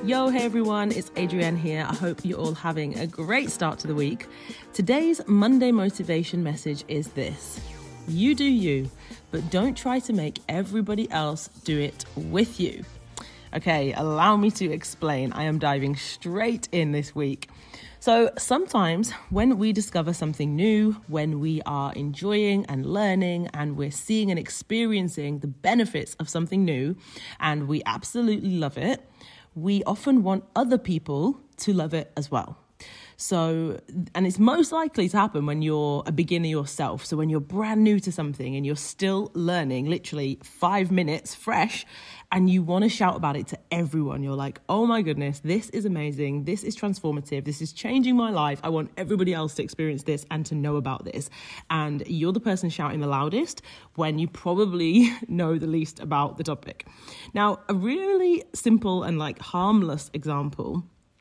Yo, hey everyone, it's Adrienne here. I hope you're all having a great start to the week. Today's Monday motivation message is this: you do you, but don't try to make everybody else do it with you. Okay, allow me to explain. I am diving straight in this week. So sometimes when we discover something new, when we are enjoying and learning and we're seeing and experiencing the benefits of something new and we absolutely love it, we often want other people to love it as well. So, and it's most likely to happen when you're a beginner yourself. So when you're brand new to something and you're still learning, literally 5 minutes fresh, and you want to shout about it to everyone. You're like, oh my goodness, this is amazing. This is transformative. This is changing my life. I want everybody else to experience this and to know about this. And you're the person shouting the loudest when you probably know the least about the topic. Now, a really simple and harmless example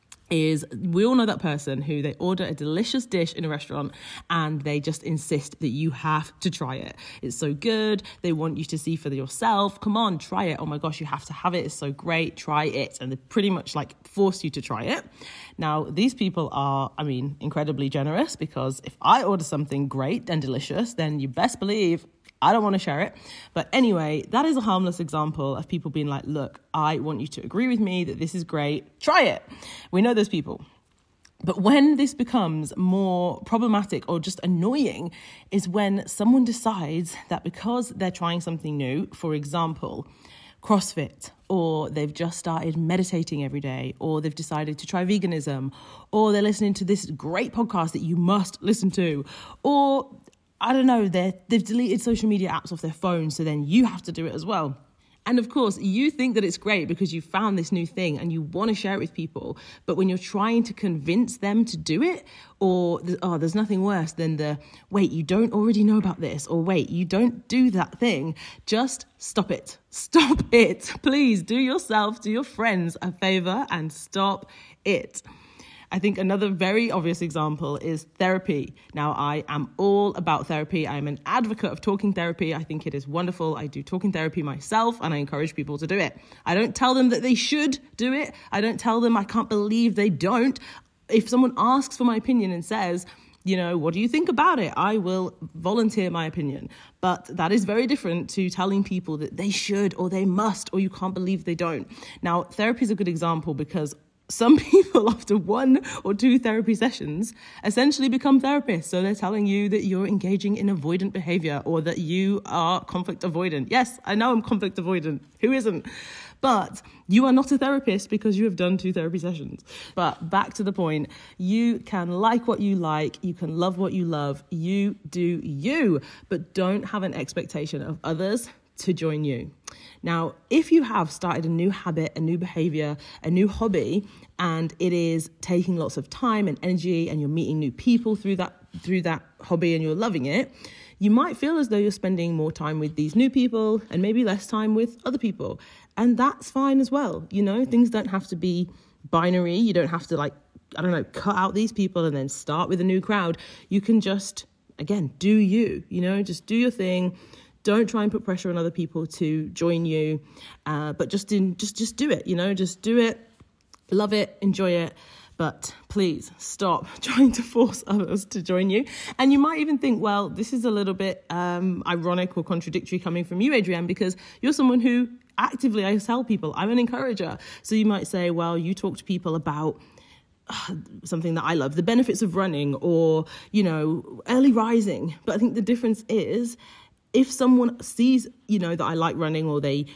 is, we all know that person who they order a delicious dish in a restaurant and they just insist that you have to try it. It's so good. They want you to see for yourself. Come on, try it. Oh my gosh, you have to have it. It's so great. Try it. And they pretty much force you to try it. Now, these people are, incredibly generous, because if I order something great and delicious, then you best believe I don't want to share it. But anyway, that is a harmless example of people being like, look, I want you to agree with me that this is great. Try it. We know those people. But when this becomes more problematic or just annoying is when someone decides that because they're trying something new, for example, CrossFit, or they've just started meditating every day, or they've decided to try veganism, or they're listening to this great podcast that you must listen to, or I don't know, they've deleted social media apps off their phone, so then you have to do it as well. And of course, you think that it's great because you found this new thing and you want to share it with people. But when you're trying to convince them to do it, or, there's nothing worse than wait, you don't already know about this, or wait, you don't do that thing, just stop it. Stop it. Please do yourself, do your friends a favor and stop it. I think another very obvious example is therapy. Now, I am all about therapy. I am an advocate of talking therapy. I think it is wonderful. I do talking therapy myself, and I encourage people to do it. I don't tell them that they should do it. I don't tell them I can't believe they don't. If someone asks for my opinion and says, what do you think about it? I will volunteer my opinion. But that is very different to telling people that they should or they must or you can't believe they don't. Now, therapy is a good example because some people, after 1 or 2 therapy sessions, essentially become therapists. So they're telling you that you're engaging in avoidant behavior or that you are conflict avoidant. Yes, I know I'm conflict avoidant. Who isn't? But you are not a therapist because you have done 2 therapy sessions. But back to the point, you can like what you like, you can love what you love, you do you, but don't have an expectation of others to join you. Now, if you have started a new habit, a new behavior, a new hobby, and it is taking lots of time and energy and you're meeting new people through that hobby and you're loving it, you might feel as though you're spending more time with these new people and maybe less time with other people. And that's fine as well. Things don't have to be binary. You don't have to cut out these people and then start with a new crowd. You can just, again, do you, just do your thing. Don't try and put pressure on other people to join you, but just do it, just do it, love it, enjoy it. But please stop trying to force others to join you. And you might even think, well, this is a little bit ironic or contradictory coming from you, Adrienne, because you're someone who actively, I tell people, I'm an encourager. So you might say, well, you talk to people about something that I love, the benefits of running or, early rising. But I think the difference is, if someone sees, that I like running, or they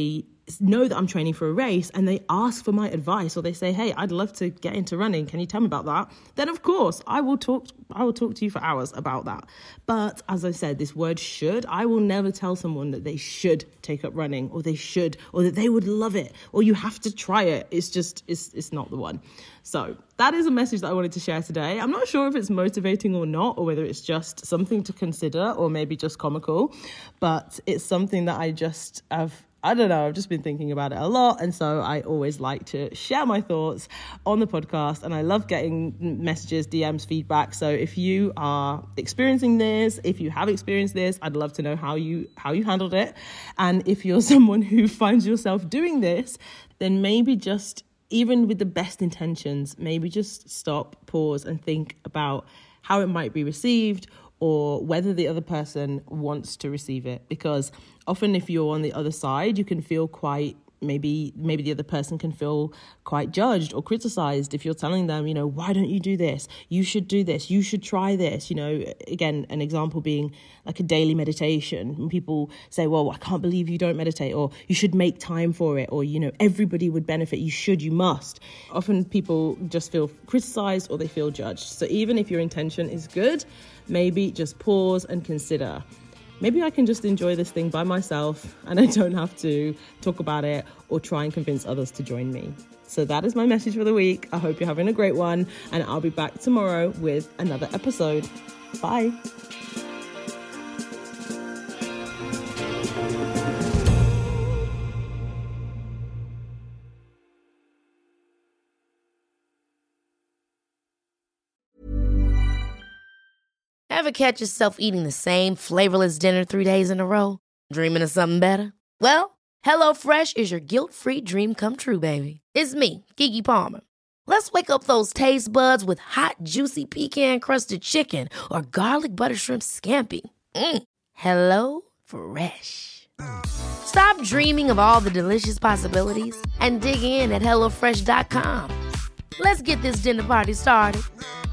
know that I'm training for a race and they ask for my advice, or they say, hey, I'd love to get into running, can you tell me about that? Then of course I will talk to you for hours about that. But as I said, this word should, I will never tell someone that they should take up running, or they should, or that they would love it, or you have to try it. It's not the one. So that is a message that I wanted to share today. I'm not sure if it's motivating or not, or whether it's just something to consider, or maybe just comical, but it's something that I've just been thinking about it a lot. And so I always like to share my thoughts on the podcast, and I love getting messages, DMs, feedback. So if you are experiencing this, if you have experienced this, I'd love to know how you handled it. And if you're someone who finds yourself doing this, then maybe just even with the best intentions, maybe just stop, pause, and think about how it might be received or whether the other person wants to receive it. Because often if you're on the other side, you can feel quite, maybe the other person can feel quite judged or criticized if you're telling them, why don't you do this? You should do this. You should try this. Again, an example being like a daily meditation. When people say, well, I can't believe you don't meditate, or you should make time for it, or, everybody would benefit. You should, you must. Often people just feel criticized or they feel judged. So even if your intention is good, maybe just pause and consider, maybe I can just enjoy this thing by myself and I don't have to talk about it or try and convince others to join me. So that is my message for the week. I hope you're having a great one, and I'll be back tomorrow with another episode. Bye. Ever catch yourself eating the same flavorless dinner 3 days in a row? Dreaming of something better? Well, HelloFresh is your guilt-free dream come true, baby. It's me, Keke Palmer. Let's wake up those taste buds with hot, juicy pecan-crusted chicken or garlic butter shrimp scampi. Hello Fresh. Stop dreaming of all the delicious possibilities and dig in at HelloFresh.com. Let's get this dinner party started.